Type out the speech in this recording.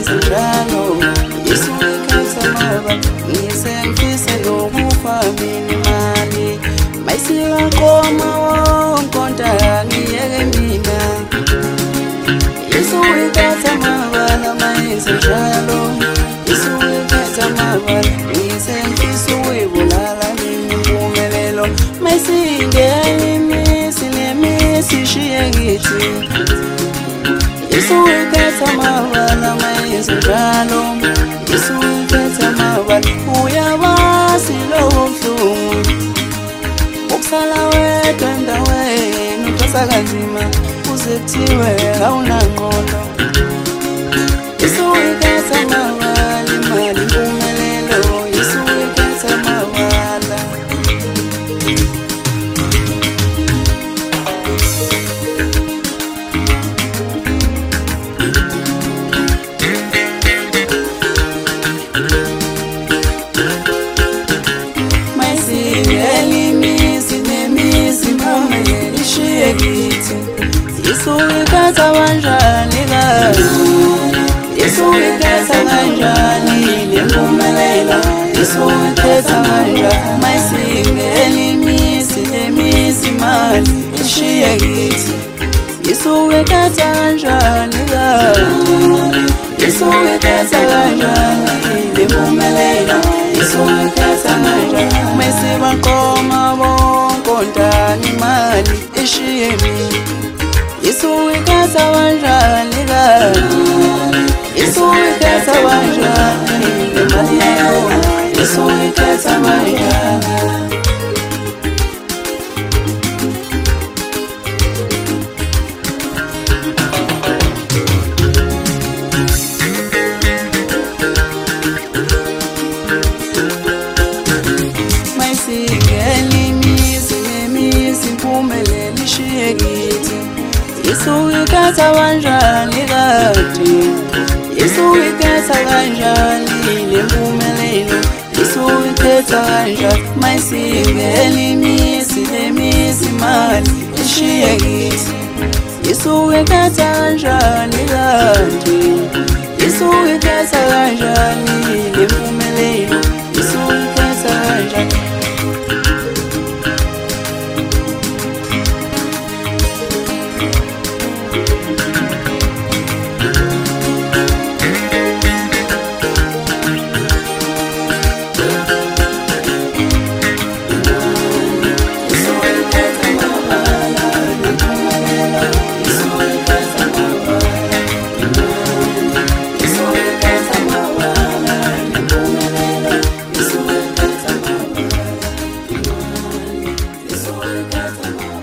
njalo isuke ikhetha amabala ngisengifise nokufamini imali mayisingaqoma wonkonta ngiyeke mina isuke ikhetha amabala mayisengijalo isuke ikhetha amabala ngisengifise ukuyibulala impumelelo mayisingeni sinemisi ishiye kithi isuke ikhetha amabala mayisengijalo isuke ikhetha amabala uyabazi lowo buhlungu ukusala wedwa endaweni uthwasa kanzima uze kuthiwe awunangqondo isuke ikhetha amabala imali impumelelo isuke ikhetha amabala isuke ikhetha kanjani kahle isuke ikhetha kanjani lempumelelo isuke ikhetha kanjani mayisingeni imisi lemisi imali ishiye kithi isuke ikhetha kanjani kahle isuke ikhetha kanjani lempumelelo isuke ikhetha kanjani mayisibaqoma bonkontana imali ishiye mina isuke ikhetha kanjani kahle isuke ikhetha kanjani imali yakhona isuke ikhetha kanjani mayisingeni imisi nemisi impumelelo ishiye kithi isuke ikhetha kanjani kade isuke ikhetha kanjani lempumelelo isuke ikhetha kanjani mayisingeni imisi lemisi imali ishiye kithi isuke ikhetha kanjani kade isuke ikhetha kanjani lempumelelo isuke ikhetha kanjani Got some